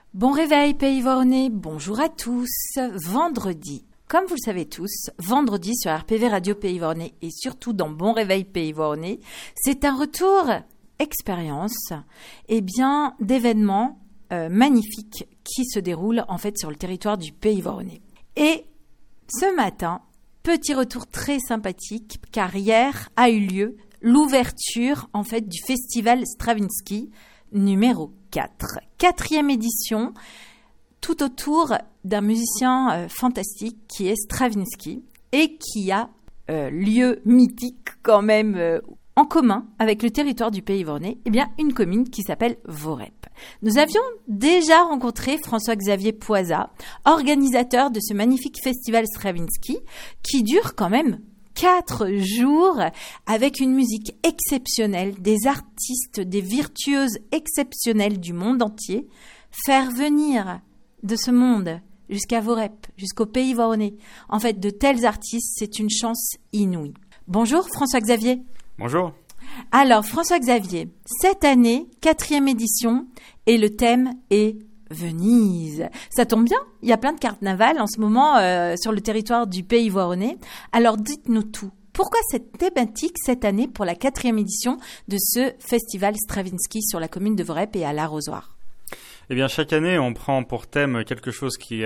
Bon réveil Pays Voronais, bonjour à tous. Vendredi, comme vous le savez tous, vendredi sur RPV Radio Pays Voronais et surtout dans Bon réveil Pays Voronais, c'est un retour expérience d'événements magnifiques qui se déroulent en fait sur le territoire du Pays Voronais. Et ce matin, petit retour très sympathique car hier a eu lieu l'ouverture en fait du festival Stravinsky numéro 4. 4e édition, tout autour d'un musicien fantastique qui est Stravinsky et qui a lieu mythique quand même en commun avec le territoire du Pays Voronais, une commune qui s'appelle Vorep. Nous avions déjà rencontré François-Xavier Poisat, organisateur de ce magnifique festival Stravinsky qui dure quand même 4 jours avec une musique exceptionnelle, des artistes, des virtuoses exceptionnelles du monde entier. Faire venir de ce monde jusqu'à Vorep, jusqu'au Pays Voronais, en fait, de tels artistes, c'est une chance inouïe. Bonjour François-Xavier. Bonjour. Alors François-Xavier, cette année, 4e édition, et le thème est Venise. Ça tombe bien, il y a plein de carnavals en ce moment sur le territoire du Pays Voronais. Alors dites-nous tout. Pourquoi cette thématique cette année pour la 4e édition de ce festival Stravinsky sur la commune de Vorep et à l'Arrosoir ? Eh bien, chaque année, on prend pour thème quelque chose qui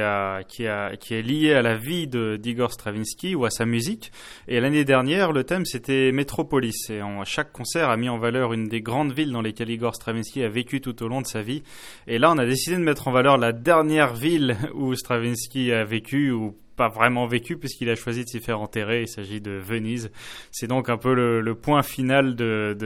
est lié à la vie d'Igor Stravinsky ou à sa musique. Et l'année dernière, le thème, c'était Métropolis. Et chaque concert a mis en valeur une des grandes villes dans lesquelles Igor Stravinsky a vécu tout au long de sa vie. Et là, on a décidé de mettre en valeur la dernière ville où Stravinsky a vécu, ou pas vraiment vécu puisqu'il a choisi de s'y faire enterrer. Il s'agit de Venise. C'est donc un peu le point final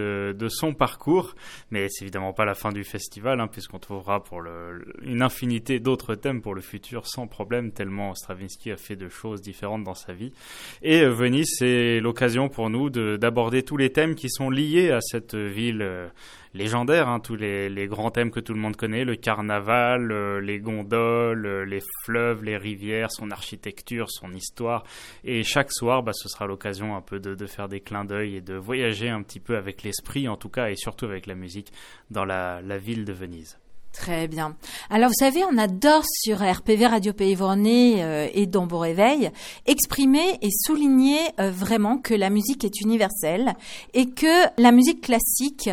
de son parcours, mais c'est évidemment pas la fin du festival, puisqu'on trouvera pour une infinité d'autres thèmes pour le futur sans problème, tellement Stravinsky a fait de choses différentes dans sa vie. Et Venise, c'est l'occasion pour nous d'aborder tous les thèmes qui sont liés à cette ville légendaire, tous les grands thèmes que tout le monde connaît, le carnaval, les gondoles, les fleuves, les rivières, son architecture, son histoire. Et chaque soir, ce sera l'occasion un peu de faire des clins d'œil et de voyager un petit peu avec l'esprit, en tout cas, et surtout avec la musique, dans la ville de Venise. Très bien. Alors, vous savez, on adore sur RPV Radio Pays Voronais et dans Bon Réveil exprimer et souligner vraiment que la musique est universelle et que la musique classique,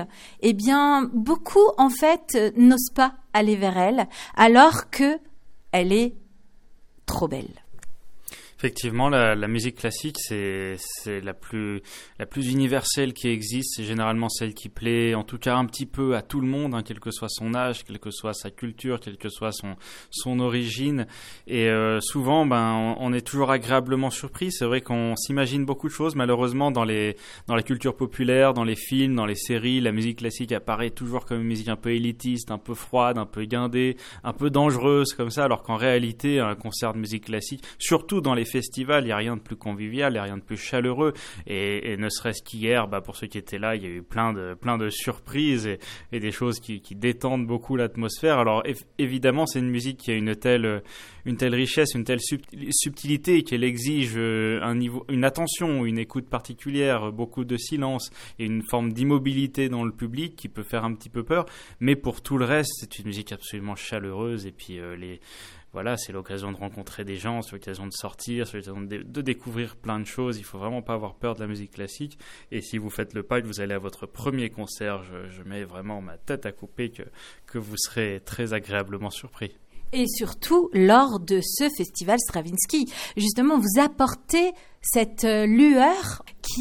beaucoup, en fait, n'osent pas aller vers elle alors que elle est trop belle. Effectivement, la musique classique, c'est la plus universelle qui existe. C'est généralement celle qui plaît, en tout cas un petit peu à tout le monde, quel que soit son âge, quelle que soit sa culture, quelle que soit son origine. Et souvent, on est toujours agréablement surpris. C'est vrai qu'on s'imagine beaucoup de choses. Malheureusement, dans la culture populaire, dans les films, dans les séries, la musique classique apparaît toujours comme une musique un peu élitiste, un peu froide, un peu guindée, un peu dangereuse comme ça. Alors qu'en réalité, un concert de musique classique, surtout dans les festivals, il n'y a rien de plus convivial, il n'y a rien de plus chaleureux et ne serait-ce qu'hier, pour ceux qui étaient là, il y a eu plein de surprises et des choses qui détendent beaucoup l'atmosphère. Alors évidemment, c'est une musique qui a une telle richesse, une telle subtilité qu'elle exige une attention, une écoute particulière, beaucoup de silence et une forme d'immobilité dans le public qui peut faire un petit peu peur, mais pour tout le reste, c'est une musique absolument chaleureuse et puis voilà, c'est l'occasion de rencontrer des gens, c'est l'occasion de sortir, c'est l'occasion de découvrir plein de choses. Il ne faut vraiment pas avoir peur de la musique classique. Et si vous faites le pas, que vous allez à votre premier concert, je mets vraiment ma tête à couper que vous serez très agréablement surpris. Et surtout, lors de ce festival Stravinsky, justement, vous apportez cette lueur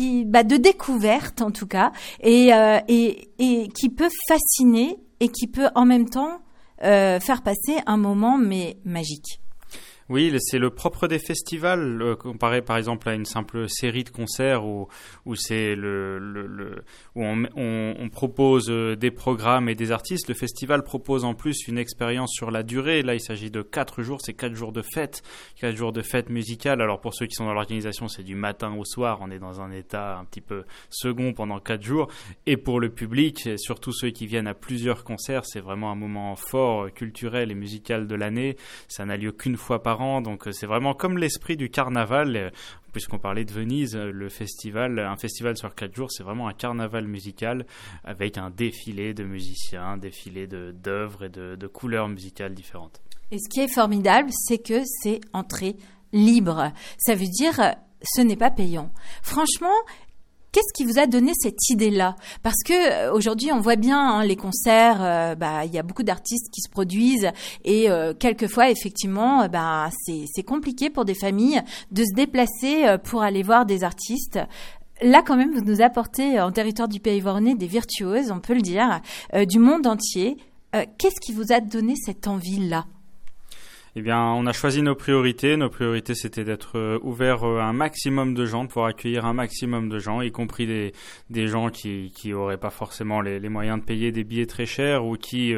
de découverte, en tout cas, et qui peut fasciner et qui peut en même temps faire passer un moment magique. Oui, c'est le propre des festivals, comparé par exemple à une simple série de concerts où c'est où on propose des programmes et des artistes. Le festival propose en plus une expérience sur la durée. Là, il s'agit de 4 jours, c'est 4 jours de fête, 4 jours de fête musicale. Alors pour ceux qui sont dans l'organisation, c'est du matin au soir. On est dans un état un petit peu second pendant 4 jours. Et pour le public, surtout ceux qui viennent à plusieurs concerts, c'est vraiment un moment fort culturel et musical de l'année. Ça n'a lieu qu'une fois par par an, donc c'est vraiment comme l'esprit du carnaval. Puisqu'on parlait de Venise, un festival sur 4 jours, c'est vraiment un carnaval musical avec un défilé de musiciens, un défilé d'œuvres et de couleurs musicales différentes. Et ce qui est formidable, c'est que c'est entrée libre. Ça veut dire, ce n'est pas payant. Franchement, qu'est-ce qui vous a donné cette idée-là ? Parce que aujourd'hui, on voit bien les concerts. Il y a beaucoup d'artistes qui se produisent et quelquefois, effectivement, c'est compliqué pour des familles de se déplacer pour aller voir des artistes. Là, quand même, vous nous apportez en territoire du Pays Voronais des virtuoses, on peut le dire, du monde entier. Qu'est-ce qui vous a donné cette envie-là ? Eh bien, on a choisi nos priorités. Nos priorités, c'était d'être ouvert à un maximum de gens, de pouvoir accueillir un maximum de gens, y compris des gens qui auraient pas forcément les moyens de payer des billets très chers ou qui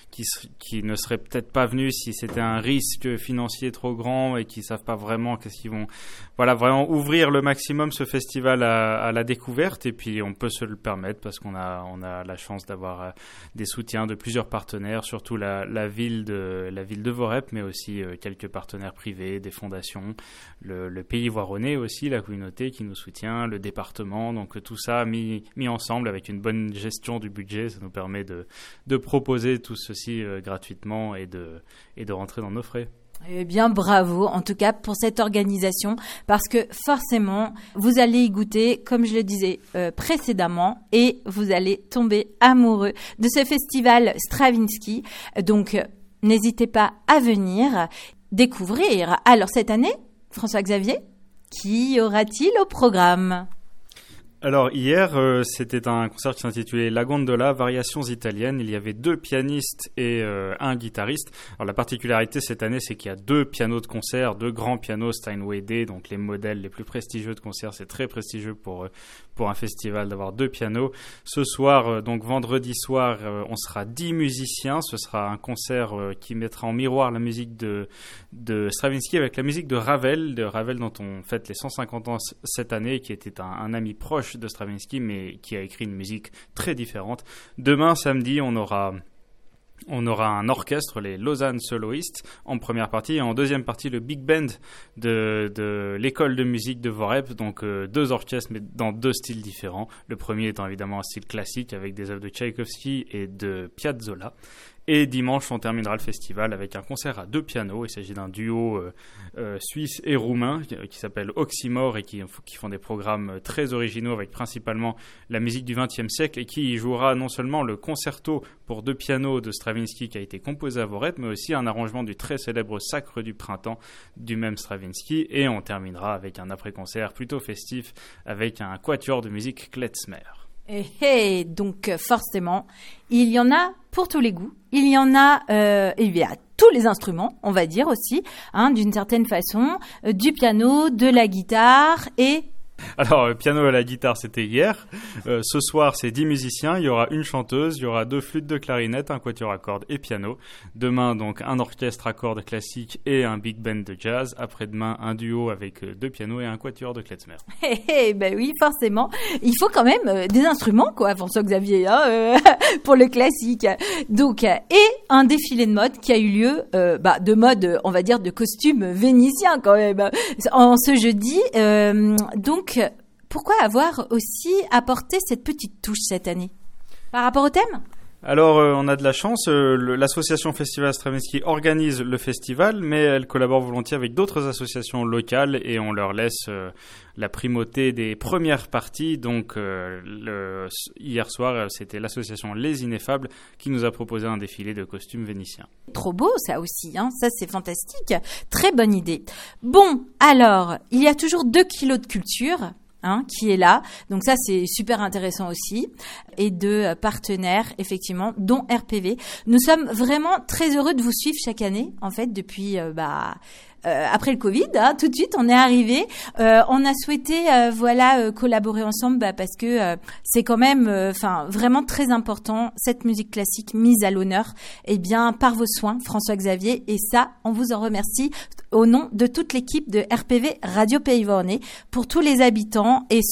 ne seraient peut-être pas venus si c'était un risque financier trop grand et qui savent pas vraiment qu'est-ce qu'ils vont. Voilà, vraiment ouvrir le maximum ce festival à la découverte, et puis on peut se le permettre parce qu'on a la chance d'avoir des soutiens de plusieurs partenaires, surtout la ville de Voreppe, mais aussi quelques partenaires privés, des fondations, le Pays Voironnais aussi, la communauté qui nous soutient, le département. Donc tout ça mis ensemble avec une bonne gestion du budget, ça nous permet de proposer tout ceci gratuitement et de rentrer dans nos frais. Eh bien, bravo, en tout cas, pour cette organisation, parce que forcément, vous allez y goûter, comme je le disais précédemment, et vous allez tomber amoureux de ce festival Stravinsky. Donc, n'hésitez pas à venir découvrir. Alors, cette année, François-Xavier, qui aura-t-il au programme ? Alors hier, c'était un concert qui s'intitulait La Gondola, variations italiennes. Il y avait 2 pianistes et un guitariste. Alors la particularité cette année, c'est qu'il y a 2 pianos de concert, 2 grands pianos Steinway D, donc les modèles les plus prestigieux de concert. C'est très prestigieux pour un festival d'avoir 2 pianos. Ce soir, donc vendredi soir, on sera 10 musiciens. Ce sera un concert qui mettra en miroir la musique de Stravinsky avec la musique de Ravel dont on fête les 150 ans cette année, qui était un ami proche de Stravinsky, mais qui a écrit une musique très différente. Demain, samedi, on aura un orchestre, les Lausanne Soloists, en première partie, et en deuxième partie, le Big Band de l'école de musique de Voreppe, donc 2 orchestres, mais dans 2 styles différents. Le premier étant évidemment un style classique, avec des œuvres de Tchaïkovski et de Piazzolla. Et dimanche, on terminera le festival avec un concert à 2 pianos. Il s'agit d'un duo suisse et roumain qui s'appelle Oxymore et qui font des programmes très originaux avec principalement la musique du XXe siècle, et qui jouera non seulement le concerto pour 2 pianos de Stravinsky qui a été composé à Voreppe, mais aussi un arrangement du très célèbre Sacre du printemps du même Stravinsky. Et on terminera avec un après-concert plutôt festif avec un quatuor de musique klezmer. Donc forcément, il y en a pour tous les goûts. Il y en a, il y a tous les instruments, on va dire aussi, d'une certaine façon, du piano, de la guitare et... Alors, le piano et la guitare, c'était hier. Ce soir, c'est 10 musiciens. Il y aura une chanteuse, il y aura 2 flûtes de clarinette, un quatuor à cordes et piano. Demain, donc, un orchestre à cordes classique et un big band de jazz. Après-demain, un duo avec 2 pianos et un quatuor de klezmer. Ben oui, forcément. Il faut quand même des instruments, quoi, François-Xavier, pour le classique. Donc, et un défilé de mode qui a eu lieu, de mode, on va dire, de costumes vénitiens, quand même, en ce jeudi. Donc, pourquoi avoir aussi apporté cette petite touche cette année par rapport au thème ? Alors, on a de la chance. L'association Festival Stravinsky organise le festival, mais elle collabore volontiers avec d'autres associations locales et on leur laisse la primauté des premières parties. Donc, hier soir, c'était l'association Les Ineffables qui nous a proposé un défilé de costumes vénitiens. Trop beau, ça aussi, ça c'est fantastique. Très bonne idée. Bon, alors, il y a toujours 2 kilos de culture. Qui est là. Donc ça, c'est super intéressant aussi. Et de partenaires, effectivement, dont RPV. Nous sommes vraiment très heureux de vous suivre chaque année, en fait, depuis... après le Covid, tout de suite, on est arrivé. On a souhaité, collaborer ensemble, parce que c'est quand même, vraiment très important cette musique classique mise à l'honneur, par vos soins, François-Xavier. Et ça, on vous en remercie au nom de toute l'équipe de RPV Radio Pays Voronais pour tous les habitants et ceux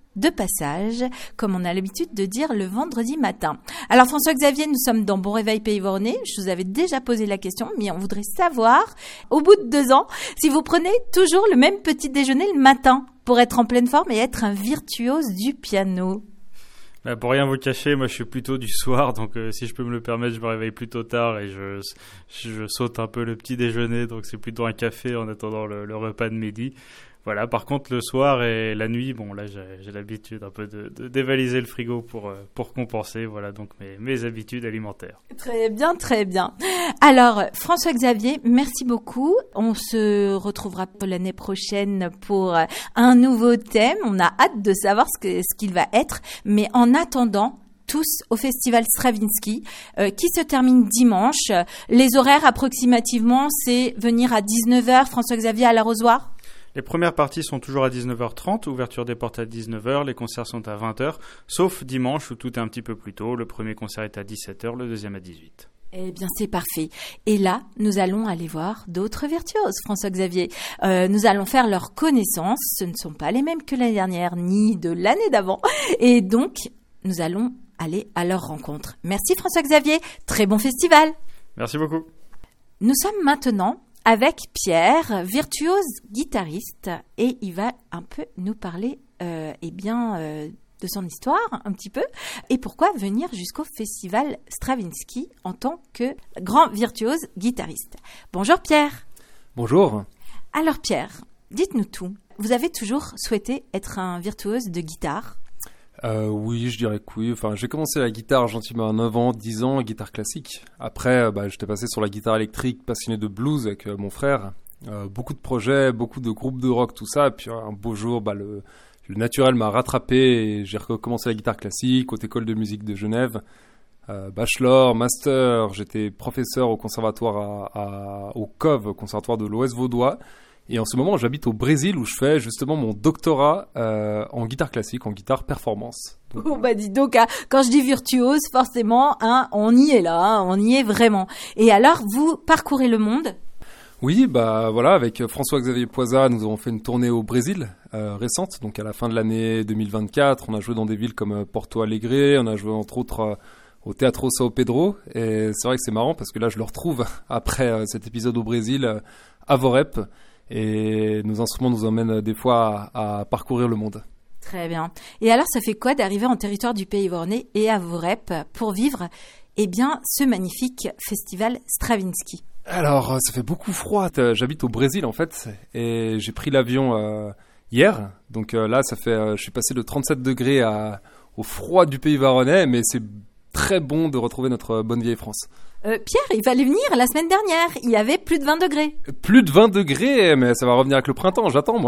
de passage, comme on a l'habitude de dire le vendredi matin. Alors François-Xavier, nous sommes dans Bon Réveil Pays Voronais. Je vous avais déjà posé la question, mais on voudrait savoir, au bout de 2 ans, si vous prenez toujours le même petit déjeuner le matin pour être en pleine forme et être un virtuose du piano. Pour rien vous cacher, moi je suis plutôt du soir, donc si je peux me le permettre, je me réveille plutôt tard et je saute un peu le petit déjeuner, donc c'est plutôt un café en attendant le repas de midi. Voilà, par contre le soir et la nuit, bon là j'ai l'habitude un peu de dévaliser le frigo pour compenser, voilà donc mes habitudes alimentaires. Très bien, très bien. Alors François-Xavier, merci beaucoup. On se retrouvera l'année prochaine pour un nouveau thème. On a hâte de savoir ce qu'il va être, mais en attendant, tous au Festival Stravinsky qui se termine dimanche. Les horaires approximativement, c'est venir à 19h, François-Xavier à l'Arrosoir. Les premières parties sont toujours à 19h30, ouverture des portes à 19h, les concerts sont à 20h, sauf dimanche où tout est un petit peu plus tôt. Le premier concert est à 17h, le deuxième à 18h. Eh bien, c'est parfait. Et là, nous allons aller voir d'autres virtuoses, François-Xavier. Nous allons faire leur connaissance. Ce ne sont pas les mêmes que l'année dernière, ni de l'année d'avant. Et donc, nous allons aller à leur rencontre. Merci François-Xavier. Très bon festival. Merci beaucoup. Nous sommes maintenant avec Pierre, virtuose guitariste, et il va un peu nous parler de son histoire, un petit peu, et pourquoi venir jusqu'au Festival Stravinsky en tant que grand virtuose guitariste. Bonjour Pierre. Bonjour. Alors Pierre, dites-nous tout. Vous avez toujours souhaité être un virtuose de guitare ? Oui, je dirais que oui. Enfin, j'ai commencé la guitare gentiment à 9 ans, 10 ans, guitare classique. Après, j'étais passé sur la guitare électrique, passionné de blues avec mon frère. Beaucoup de projets, beaucoup de groupes de rock, tout ça. Et puis un beau jour, le naturel m'a rattrapé et j'ai recommencé la guitare classique, haute école de musique de Genève. Bachelor, master, j'étais professeur au conservatoire au COV, conservatoire de l'Ouest Vaudois. Et en ce moment, j'habite au Brésil où je fais justement mon doctorat en guitare classique, en guitare performance. Donc, dis donc, quand je dis virtuose, forcément, on y est là, on y est vraiment. Et alors, vous parcourez le monde ? Oui, voilà, avec François-Xavier Poisa, nous avons fait une tournée au Brésil récente. Donc à la fin de l'année 2024, on a joué dans des villes comme Porto Alegre, on a joué entre autres au Teatro São Pedro. Et c'est vrai que c'est marrant parce que là, je le retrouve après cet épisode au Brésil à Vorep. Et nos instruments nous emmènent des fois à parcourir le monde. Très bien. Et alors, ça fait quoi d'arriver en territoire du Pays Voronais et à Vorep pour vivre ce magnifique festival Stravinsky ? Alors, ça fait beaucoup froid. J'habite au Brésil en fait et j'ai pris l'avion hier. Donc là, je suis passé de 37 degrés au froid du Pays Voronais, mais c'est très bon de retrouver notre bonne vieille France. Pierre, il fallait venir la semaine dernière. Il y avait plus de 20 degrés. Plus de 20 degrés, mais ça va revenir avec le printemps. J'attends.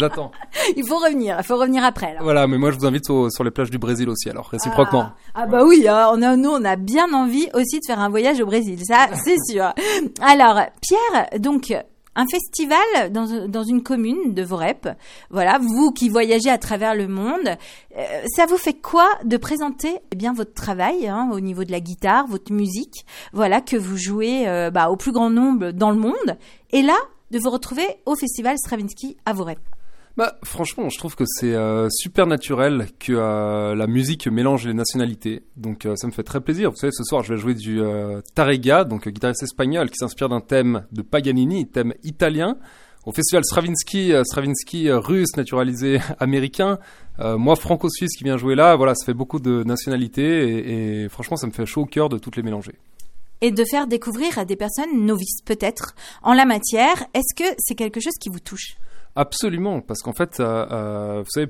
Il faut revenir après. Là. Voilà, mais moi je vous invite sur les plages du Brésil aussi, alors réciproquement. Oui, on a bien envie aussi de faire un voyage au Brésil, ça c'est sûr. Alors, Pierre, donc un festival dans une commune de Vorep. Voilà, vous qui voyagez à travers le monde, ça vous fait quoi de présenter votre travail au niveau de la guitare, votre musique, voilà que vous jouez au plus grand nombre dans le monde, et là de vous retrouver au festival Stravinsky à Vorep. Franchement, je trouve que c'est super naturel que la musique mélange les nationalités. Donc ça me fait très plaisir. Vous savez, ce soir, je vais jouer du Tárrega, donc guitariste espagnol qui s'inspire d'un thème de Paganini, thème italien. Au festival Stravinsky russe, naturalisé américain. Moi, franco-suisse qui vient jouer là. Voilà, ça fait beaucoup de nationalités et franchement, ça me fait chaud au cœur de toutes les mélanger. Et de faire découvrir à des personnes novices, peut-être, en la matière. Est-ce que c'est quelque chose qui vous touche ? Absolument, parce qu'en fait, vous savez,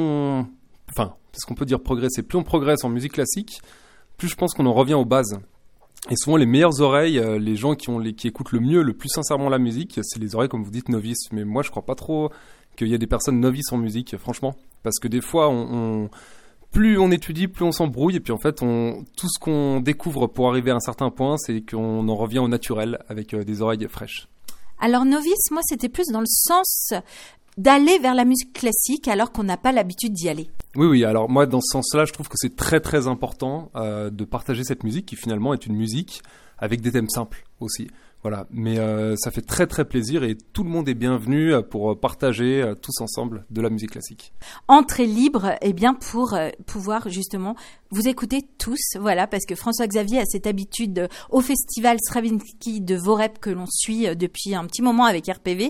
ce qu'on peut dire progresser, plus on progresse en musique classique, plus je pense qu'on en revient aux bases. Et souvent, les meilleures oreilles, les gens qui écoutent le mieux, le plus sincèrement la musique, c'est les oreilles, comme vous dites, novices. Mais moi, je crois pas trop qu'il y ait des personnes novices en musique, franchement. Parce que des fois, plus on étudie, plus on s'embrouille. Et puis en fait, tout ce qu'on découvre pour arriver à un certain point, c'est qu'on en revient au naturel avec des oreilles fraîches. Alors novice, moi c'était plus dans le sens d'aller vers la musique classique alors qu'on n'a pas l'habitude d'y aller. Oui, alors moi dans ce sens-là, je trouve que c'est très très important de partager cette musique qui finalement est une musique avec des thèmes simples. aussi. Voilà, mais ça fait très très plaisir et tout le monde est bienvenu pour partager tous ensemble de la musique classique. Entrée libre, pour pouvoir justement vous écouter tous, voilà, parce que François-Xavier a cette habitude au festival Stravinsky de Voreppe que l'on suit depuis un petit moment avec RPV,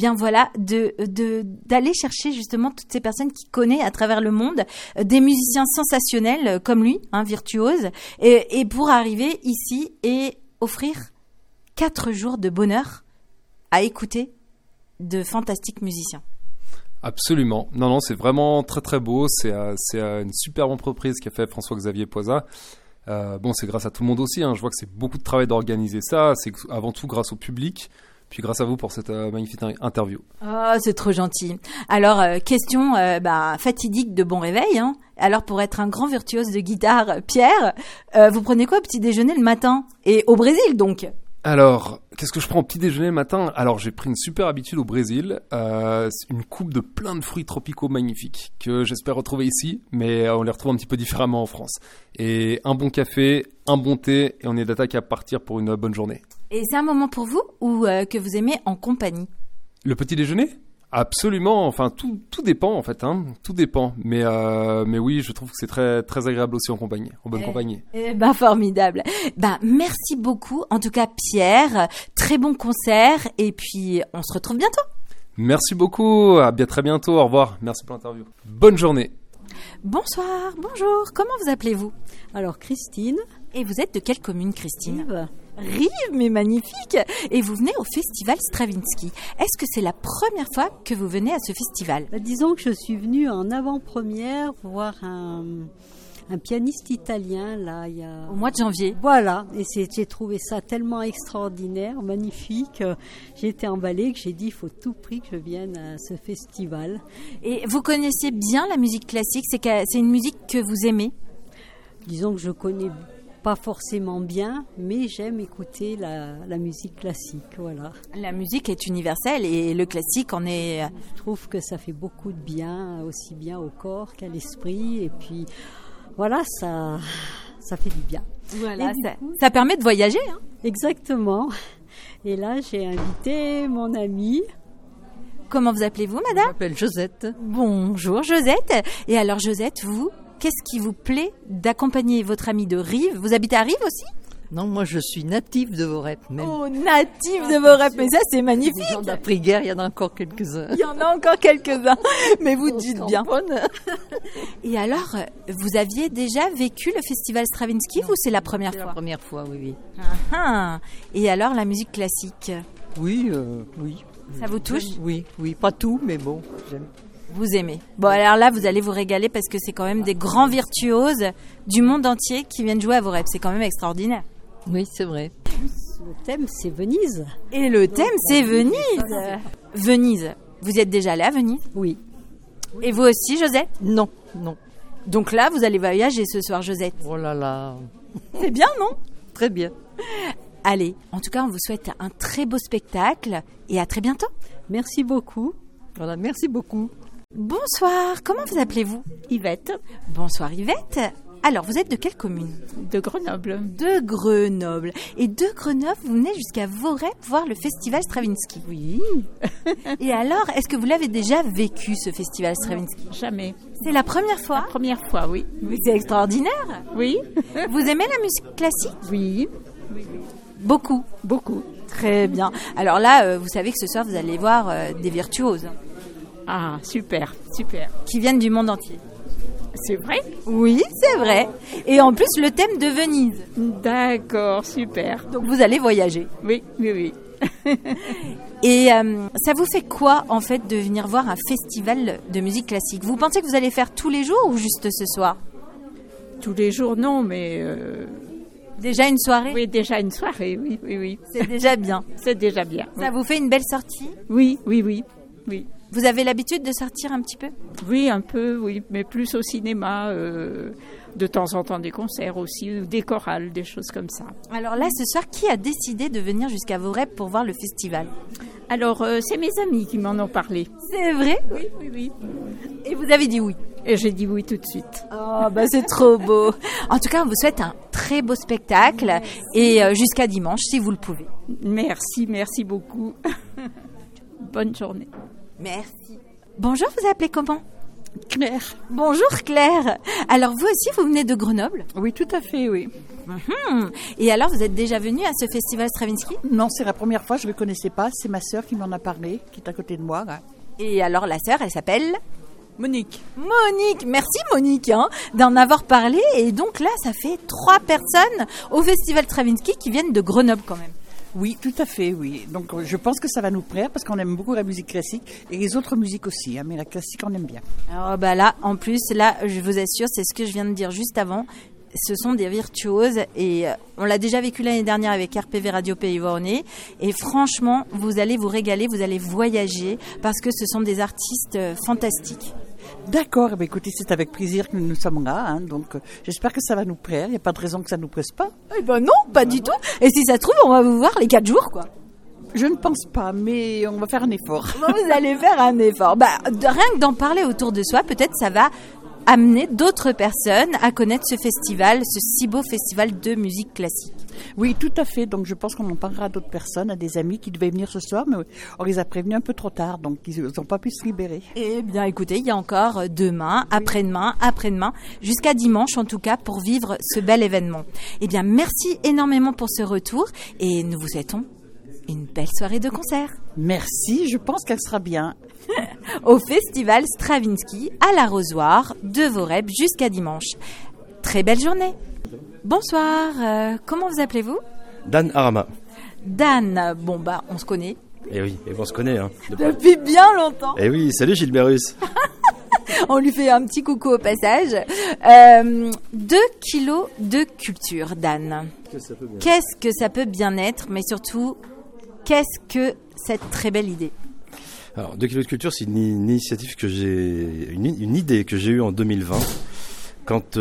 d'aller chercher justement toutes ces personnes qu'il connaît à travers le monde, des musiciens sensationnels comme lui, virtuose, et pour arriver ici et offrir 4 jours de bonheur à écouter de fantastiques musiciens. Absolument. Non, c'est vraiment très très beau. C'est une superbe entreprise qu'a fait François-Xavier Poisat. C'est grâce à tout le monde aussi. Je vois que c'est beaucoup de travail d'organiser ça. C'est avant tout grâce au public. Puis grâce à vous pour cette magnifique interview. Oh, c'est trop gentil. Alors, question fatidique de bon réveil. Alors, pour être un grand virtuose de guitare, Pierre, vous prenez quoi au petit déjeuner le matin? Et au Brésil, donc? Alors, qu'est-ce que je prends au petit déjeuner le matin? Alors, j'ai pris une super habitude au Brésil, une coupe de plein de fruits tropicaux magnifiques que j'espère retrouver ici, mais on les retrouve un petit peu différemment en France. Et un bon café, un bon thé, et on est d'attaque à partir pour une bonne journée. Et c'est un moment pour vous ou que vous aimez en compagnie? Le petit déjeuner? Absolument, enfin tout dépend en fait, tout dépend. Mais oui, je trouve que c'est très très agréable aussi en compagnie, en bonne compagnie. Formidable. Merci beaucoup. En tout cas, Pierre, très bon concert et puis on se retrouve bientôt. Merci beaucoup, à bien très bientôt. Au revoir. Merci pour l'interview. Bonne journée. Bonsoir, bonjour. Comment vous appelez-vous? Alors Christine. Et vous êtes de quelle commune, Christine? Rives, mais magnifique. Et vous venez au festival Stravinsky. Est-ce que c'est la première fois que vous venez à ce festival? Disons que je suis venue en avant-première voir un pianiste italien là il y a... Au mois de janvier. Voilà, et j'ai trouvé ça tellement extraordinaire, magnifique. J'ai été emballée que j'ai dit il faut tout prix que je vienne à ce festival. Et vous connaissiez bien la musique classique? C'est une musique que vous aimez? Disons que je connais pas forcément bien, mais j'aime écouter la musique classique, voilà. La musique est universelle et le classique en est... Je trouve que ça fait beaucoup de bien, aussi bien au corps qu'à l'esprit, et puis voilà, ça fait du bien. Voilà, ça permet de voyager. Exactement. Et là, j'ai invité mon amie. Comment vous appelez-vous, madame? Je m'appelle Josette. Bonjour, Josette. Et alors, Josette, vous, qu'est-ce qui vous plaît d'accompagner votre amie de Rives? Vous habitez à Rives aussi? Non, moi je suis native de Voreppe même. Oh, native de Voreppe, mais ça c'est magnifique. Les gens d'après-guerre, il y en a encore quelques-uns. Il y en a encore quelques-uns, mais vous dites bien. Et alors, vous aviez déjà vécu le festival Stravinsky ou c'est la première fois? C'est la première fois, oui. Et alors, la musique classique? Oui. Ça vous touche? Oui, pas tout, mais bon, j'aime. Vous aimez. Bon, alors là, vous allez vous régaler parce que c'est quand même des grands virtuoses du monde entier qui viennent jouer à Voreppe. C'est quand même extraordinaire. Oui, c'est vrai. Le thème, c'est Venise. Et le thème, c'est Venise. Venise. Vous y êtes déjà allé à Venise? Oui. Et vous aussi, Josette? Non. Donc là, vous allez voyager ce soir, Josette. Oh là là. C'est bien, non? Très bien. Allez, en tout cas, on vous souhaite un très beau spectacle et à très bientôt. Merci beaucoup. Voilà, merci beaucoup. Bonsoir, comment vous appelez-vous? Yvette. Bonsoir Yvette. Alors, vous êtes de quelle commune? De Grenoble. De Grenoble. Et de Grenoble, vous venez jusqu'à Voreppe voir le festival Stravinsky. Oui. Et alors, est-ce que vous l'avez déjà vécu, ce festival Stravinsky? Jamais. C'est la première fois? La première fois, oui. Mais c'est extraordinaire. Oui. Vous aimez la musique classique? Oui. Beaucoup. Très bien. Alors là, vous savez que ce soir, vous allez voir des virtuoses. Ah, super. Qui viennent du monde entier. C'est vrai? Oui, c'est vrai. Et en plus, le thème de Venise. D'accord, super. Donc vous allez voyager. Oui. Et ça vous fait quoi, en fait, de venir voir un festival de musique classique? Vous pensez que vous allez faire tous les jours ou juste ce soir? Tous les jours, non, mais... Déjà une soirée? Oui, déjà une soirée, oui. C'est déjà bien. C'est déjà bien. Ça vous fait une belle sortie? Oui. Vous avez l'habitude de sortir un petit peu? Oui, un peu, oui, mais plus au cinéma, de temps en temps des concerts aussi, ou des chorales, des choses comme ça. Alors là, ce soir, qui a décidé de venir jusqu'à Voreppe pour voir le festival? Alors, c'est mes amis qui m'en ont parlé. C'est vrai? Oui. Et vous avez dit oui? Et j'ai dit oui tout de suite. Oh, bah c'est trop beau. En tout cas, on vous souhaite un très beau spectacle et jusqu'à dimanche si vous le pouvez. Merci beaucoup. Bonne journée. Merci. Bonjour, vous appelez comment? Claire. Bonjour Claire. Alors vous aussi, vous venez de Grenoble? Oui, tout à fait, oui. Et alors, vous êtes déjà venue à ce festival Stravinsky? Non, c'est la première fois, je ne le connaissais pas. C'est ma sœur qui m'en a parlé, qui est à côté de moi. Là. Et alors, la sœur, elle s'appelle Monique. Monique. Merci Monique d'en avoir parlé. Et donc là, ça fait 3 personnes au festival Stravinsky qui viennent de Grenoble quand même. Oui, tout à fait, oui. Donc je pense que ça va nous plaire parce qu'on aime beaucoup la musique classique et les autres musiques aussi, mais la classique on aime bien. Alors bah là, en plus, là, je vous assure, c'est ce que je viens de dire juste avant. Ce sont des virtuoses et on l'a déjà vécu l'année dernière avec RPV Radio Pays Voronezh et franchement, vous allez vous régaler, vous allez voyager parce que ce sont des artistes fantastiques. D'accord, écoutez, c'est avec plaisir que nous sommes là, donc j'espère que ça va nous plaire, il n'y a pas de raison que ça ne nous plaise pas. Eh ben non, pas du tout. Et si ça se trouve, on va vous voir les 4 jours, quoi. Je ne pense pas, mais on va faire un effort. Vous allez faire un effort. Rien que d'en parler autour de soi, peut-être ça va amener d'autres personnes à connaître ce festival, ce si beau festival de musique classique. Oui, tout à fait. Donc, je pense qu'on en parlera à d'autres personnes, à des amis qui devaient venir ce soir, mais on les a prévenus un peu trop tard, donc ils n'ont pas pu se libérer. Eh bien, écoutez, il y a encore demain, après-demain, jusqu'à dimanche en tout cas, pour vivre ce bel événement. Eh bien, merci énormément pour ce retour et nous vous souhaitons une belle soirée de concert. Merci, je pense qu'elle sera bien. Au festival Stravinsky à l'Arrosoir de Voreb jusqu'à dimanche. Très belle journée. Bonsoir, comment vous appelez-vous? Dan Arama. Dan, on se connaît. Eh oui, et on se connaît. Depuis bien longtemps. Eh oui, salut Gilbertus. On lui fait un petit coucou au passage. 2 kilos de culture, Dan. Qu'est-ce que ça peut bien être, mais surtout, qu'est-ce que cette très belle idée? Alors, 2 kilos de culture, c'est une initiative que j'ai, une idée que j'ai eue en 2020. Quand il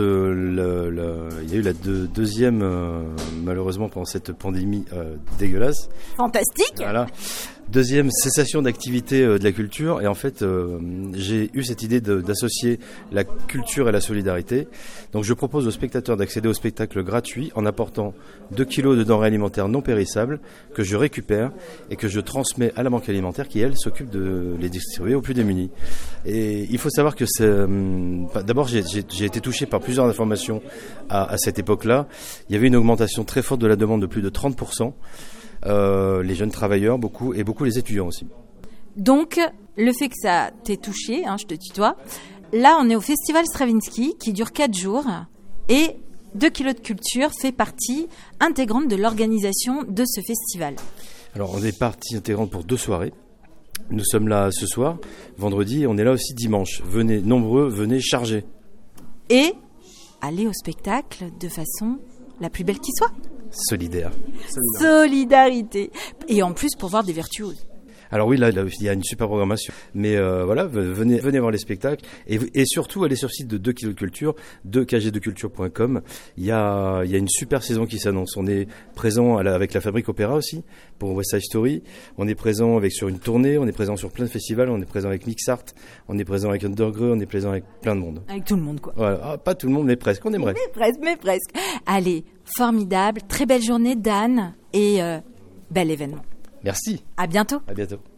y a eu la deuxième, malheureusement pendant cette pandémie dégueulasse. Fantastique. Voilà. Deuxième cessation d'activité de la culture. Et en fait, j'ai eu cette idée d'associer la culture et la solidarité. Donc je propose aux spectateurs d'accéder au spectacle gratuit en apportant 2 kilos de denrées alimentaires non périssables que je récupère et que je transmets à la banque alimentaire qui, elle, s'occupe de les distribuer aux plus démunis. Et il faut savoir que d'abord, j'ai été touché par plusieurs informations à cette époque-là. Il y avait une augmentation très forte de la demande de plus de 30%. Les jeunes travailleurs, beaucoup les étudiants aussi. Donc, le fait que ça t'ait touché, je te tutoie, là on est au festival Stravinsky qui dure 4 jours et 2 kilos de culture fait partie intégrante de l'organisation de ce festival. Alors on est partie intégrante pour 2 soirées. Nous sommes là ce soir, vendredi, et on est là aussi dimanche. Venez nombreux, venez chargés. Et allez au spectacle de façon la plus belle qui soit. Solidaire. Solidarité. Et en plus pour voir des virtuoses. Alors oui, là, il y a une super programmation. Mais voilà, venez voir les spectacles. Et surtout, allez sur le site de 2 kilos de culture, 2kg-de-culture.com. Il y a une super saison qui s'annonce. On est présent avec la Fabrique Opéra aussi, pour West Side Story. On est présent sur une tournée, on est présent sur plein de festivals, on est présent avec Mixart, on est présent avec Underground, on est présent avec plein de monde. Avec tout le monde, quoi. Voilà. Ah, pas tout le monde, mais presque. On aimerait. Mais presque. Allez, formidable. Très belle journée, Dan. Et bel événement. Merci. À bientôt. À bientôt.